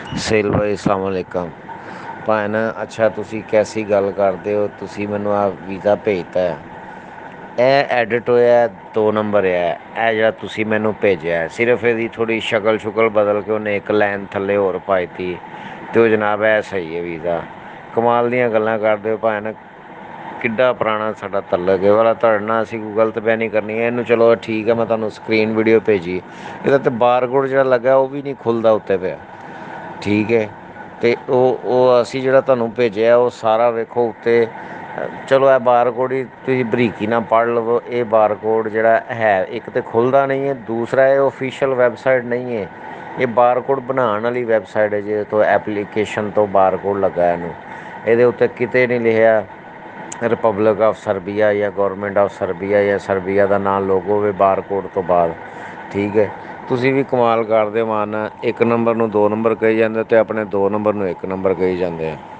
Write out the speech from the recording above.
Sale ਭਾਈ ਅਸਲਾਮ ਵਾਲੇਕਮ। ਭੈਣ ਅੱਛਾ ਤੁਸੀਂ ਕੈਸੀ ਗੱਲ ਕਰਦੇ ਹੋ, ਤੁਸੀਂ ਮੈਨੂੰ ਆਹ ਵੀਜ਼ਾ ਭੇਜਤਾ ਹੈ। ਇਹ ਐਡਿਟ ਹੋਇਆ 2 ਨੰਬਰ ਆ। ਇਹ ਜਿਹੜਾ ਤੁਸੀਂ ਮੈਨੂੰ ਭੇਜਿਆ ਸਿਰਫ ਇਹਦੀ ਥੋੜ੍ਹੀ ਸ਼ਕਲ ਸ਼ੁਕਲ ਬਦਲ ਕੇ ਉਹਨੇ ਇੱਕ ਲਾਈਨ ਥੱਲੇ ਹੋਰ ਪਾਈ ਤੀ ਅਤੇ ਉਹ ਜਨਾਬ ਇਹ ਸਹੀ ਹੈ ਵੀਜ਼ਾ। ਕਮਾਲ ਦੀਆਂ ਗੱਲਾਂ ਕਰਦੇ ਹੋ ਭੈਣ। ਕਿੱਡਾ ਪੁਰਾਣਾ ਸਾਡਾ ਤਲਕ ਇਹ ਵਾਲਾ ਤੁਹਾਡੇ ਨਾਲ ਅਸੀਂ ਗਲਤ ਬਹਿਨੀ ਕਰਨੀ ਹੈ। ਇਹਨੂੰ ਚਲੋ ਠੀਕ ਹੈ, ਮੈਂ ਤੁਹਾਨੂੰ ਸਕਰੀਨ ਵੀਡੀਓ ਭੇਜੀ। ਇਹਦਾ ਤਾਂ ਬਾਰਕੋਡ ਜਿਹੜਾ ਲੱਗਾ ਉਹ ਵੀ ਨਹੀਂ ਖੁੱਲ੍ਹਦਾ ਉੱਤੇ ਪਿਆ। ਠੀਕ ਹੈ, ਅਤੇ ਉਹ ਅਸੀਂ ਜਿਹੜਾ ਤੁਹਾਨੂੰ ਭੇਜਿਆ ਉਹ ਸਾਰਾ ਵੇਖੋ ਉੱਤੇ। ਚਲੋ ਇਹ ਬਾਰਕੋਡ ਹੀ ਤੁਸੀਂ ਬਰੀਕੀ ਨਾਲ ਪੜ੍ਹ ਲਵੋ। ਇਹ ਬਾਰਕੋਡ ਜਿਹੜਾ ਹੈ ਇੱਕ ਤਾਂ ਖੁੱਲ੍ਹਦਾ ਨਹੀਂ ਹੈ, ਦੂਸਰਾ ਇਹ ਓਫੀਸ਼ੀਅਲ ਵੈੱਬਸਾਈਟ ਨਹੀਂ ਹੈ। ਇਹ ਬਾਰਕੋਡ ਬਣਾਉਣ ਵਾਲੀ ਵੈੱਬਸਾਈਟ ਹੈ, ਜਿਹਦੇ ਤੋਂ ਐਪਲੀਕੇਸ਼ਨ ਤੋਂ ਬਾਰਕੋਡ ਲੱਗਾ ਇਹਨੂੰ। ਇਹਦੇ ਉੱਤੇ ਕਿਤੇ ਨਹੀਂ ਲਿਖਿਆ ਰਿਪਬਲਿਕ ਆਫ ਸਰਬੀਆ ਜਾਂ ਗੌਰਮੈਂਟ ਆਫ ਸਰਬੀਆ ਜਾਂ ਸਰਬੀਆ ਦਾ ਨਾਂ ਲੋਗੋ ਹੋਵੇ ਬਾਰਕੋਡ ਤੋਂ ਬਾਅਦ। ਠੀਕ ਹੈ, ਤੁਸੀਂ ਵੀ ਕਮਾਲ ਕਰਦੇ ਹੋ ਮਾਨ। 1 ਨੰਬਰ ਨੂੰ 2 ਨੰਬਰ ਕਹੀ ਜਾਂਦੇ ਅਤੇ ਆਪਣੇ 2 ਨੰਬਰ ਨੂੰ 1 ਨੰਬਰ ਕਹੀ ਜਾਂਦੇ ਆ।